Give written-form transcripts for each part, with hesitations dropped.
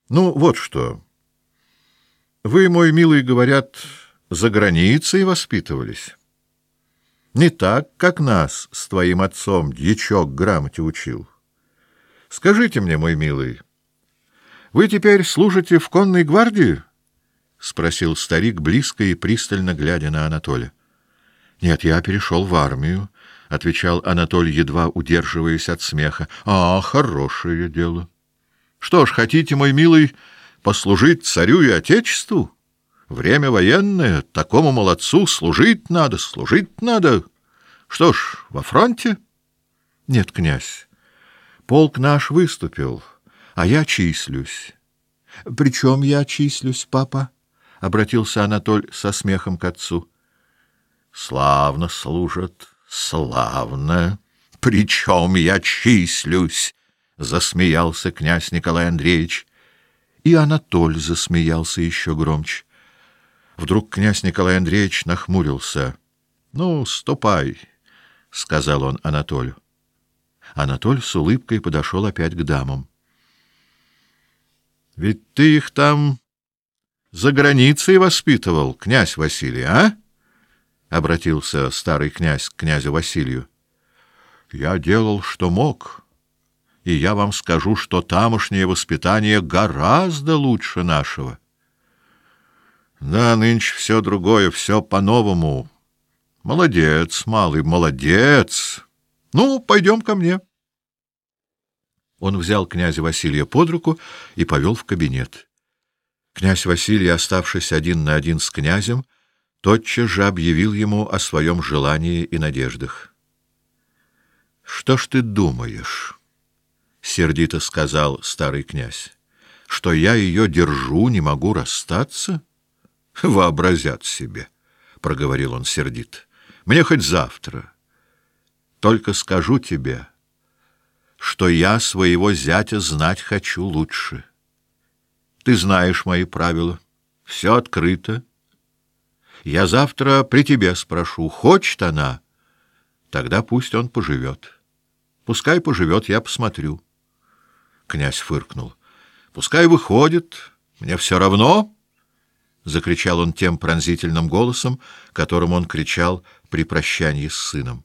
Ну, вот что. Вы, мой милый, говорят, за границей воспитывались. Не так, как нас с твоим отцом дьячок грамоте учил. Скажите мне, мой милый, вы теперь служите в конной гвардии? — спросил старик, близко и пристально глядя на Анатолия. — Нет, я перешел в армию, — отвечал Анатолий, едва удерживаясь от смеха. — А, хорошее дело. Что ж, хотите, мой милый, послужить царю и отечеству? Время военное, такому молодцу служить надо, служить надо. Что ж, во фронте? — Нет, князь, полк наш выступил, а я числюсь. — Причем я числюсь, папа? — обратился Анатоль со смехом к отцу. — Славно служат, славно. Причем я числюсь? — засмеялся князь Николай Андреевич. И Анатоль засмеялся еще громче. Вдруг князь Николай Андреевич нахмурился. — Ну, ступай, — сказал он Анатолию. Анатоль с улыбкой подошел опять к дамам. — Ведь ты их там за границей воспитывал, князь Василий, а? — обратился старый князь к князю Василию. — Я делал, что мог, и я вам скажу, что тамошнее воспитание гораздо лучше нашего. Да, нынче все другое, все по-новому. Молодец, малый, молодец. Ну, пойдем ко мне. Он взял князя Василия под руку и повел в кабинет. Князь Василий, оставшись один на один с князем, тотчас же объявил ему о своем желании и надеждах. — Что ж ты думаешь? — сердито сказал старый князь. — Что я ее держу, не могу расстаться? — Вообразят себе, — проговорил он сердито. — Мне хоть завтра. Только скажу тебе, что я своего зятя знать хочу лучше. Ты знаешь мои правила. Все открыто. Я завтра при тебе спрошу, хочет она, тогда пусть он поживет. Пускай поживет, я посмотрю. Князь фыркнул. Пускай выходит, мне все равно, — закричал он тем пронзительным голосом, которым он кричал при прощании с сыном.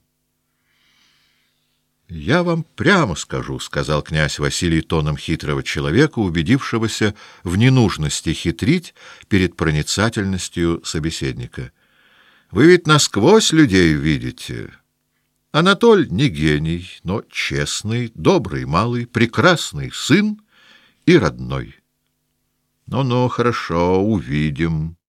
— Я вам прямо скажу, — сказал князь Василий тоном хитрого человека, убедившегося в ненужности хитрить перед проницательностью собеседника. — Вы ведь насквозь людей видите. Анатоль не гений, но честный, добрый малый, прекрасный сын и родной. Ну-ну, хорошо, увидим.